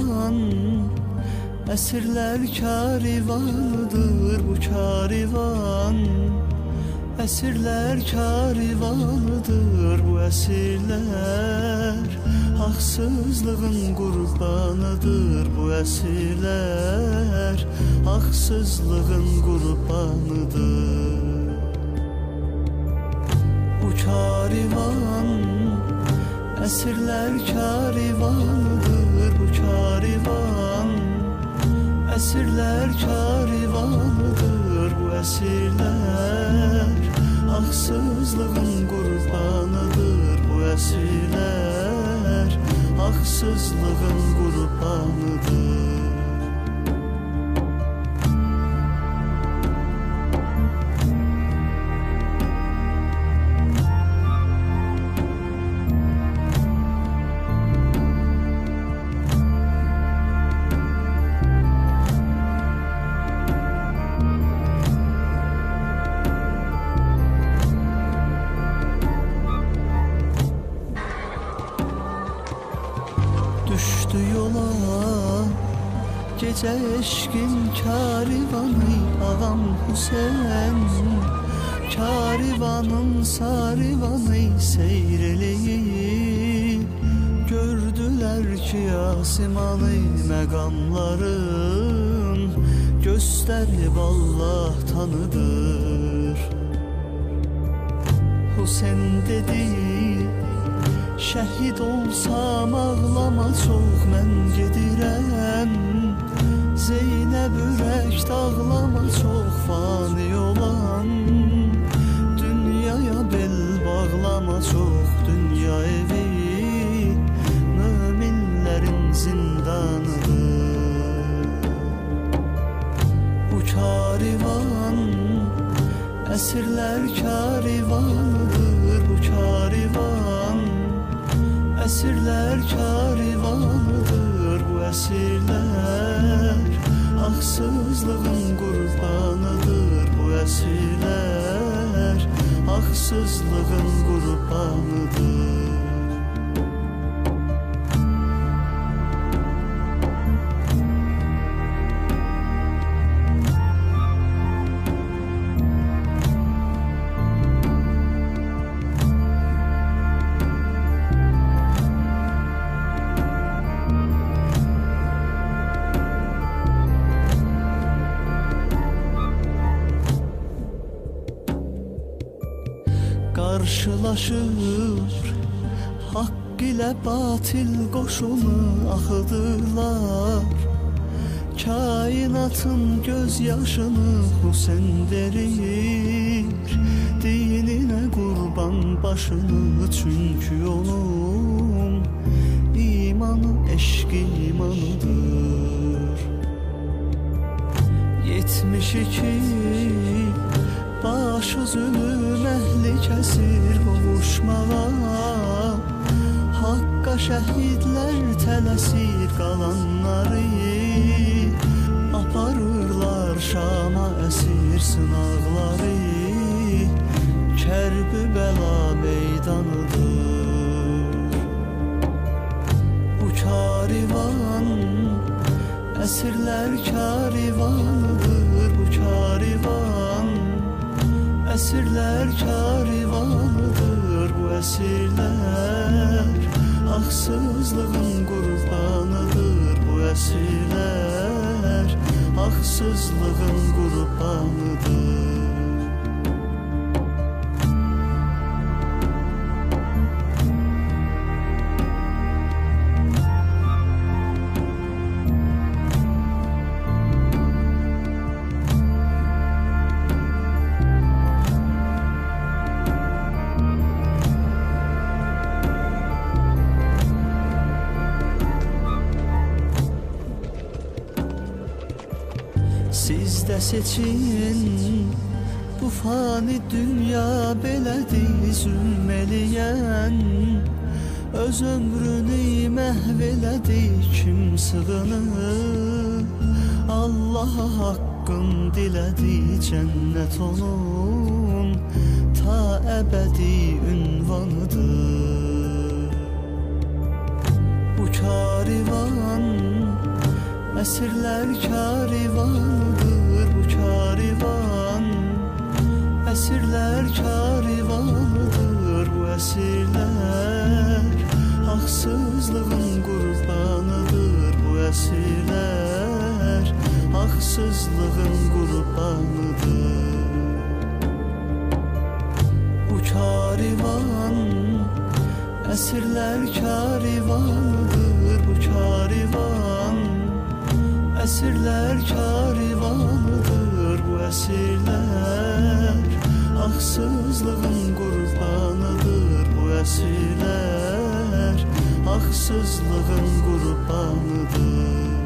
karivan, əsrlər karivanıdır bu karivan. Əsrlər karivanıdır bu əsrlər, haqsızlığın qurbanıdır bu əsrlər, haqsızlığın qurbanıdır. Bu karivan, əsrlər karivanıdır bu karivan. Əsrlər karivanıdır bu əsrlər, haqsızlığın qurbanıdır bu əsrlər, haqsızlığın qurbanıdır. Düşdü yola gecə eşqin karivanı ağam Hüseyin, karivanın sarivanı seyr eləyib, gördülər ki asimanı məqamların göstərib Allah tanıdır. Hüseyin dedi, şəhid olsam ağlama çox mən gedirəm, Zeynəb ürək dağlama çox fani olan, dünyaya bel bağlama çox dünya evi möminlərin zindanıdır. Bu karivan, əsrlər karivanıdır bu karivan. Əsrlər karivanıdır bu əsrlər, haqsızlığın qurbanıdır bu əsrlər, haqsızlığın qurbanıdır. Qarşılaşır haqq ilə batil qoşunu axıdırlar, kainatın göz yaşını Hüseyin verir, dininə qurban başını, çünki onun imanı eşq imanıdır. 72 baş üzülüm əhli kəsir qovuşmağa, haqqa şəhidlər tələsir qalanları, aparırlar Şama əsir sınaqları, Kərbəla meydanıdır. Bu karivan, əsrlər karivanıdır bu karivan. Əsrlər karivanıdır bu əsrlər, haqsızlığın qurbanıdır bu əsrlər, haqsızlığın qurbanıdır. Siz də seçin, bu fani dünya belədir zülm eləyən, öz ömrünü məhv elədi kim sığınır, Allaha haqqın dilədi cənnət onun, ta əbədi ünvanıdır. Bu karivan Əsirlər karivanıdır bu karivan. Əsirlər karivanıdır bu əsirlər. Haqsızlığın qurbanıdır bu əsirlər. Haqsızlığın qurbanıdır bu karivan. Əsirlər karivanıdır bu karivan. Əsirlər karivanıdır bu əsirlər. Haqsızlığın qurbanıdır bu əsirlər. Haqsızlığın qurbanıdır.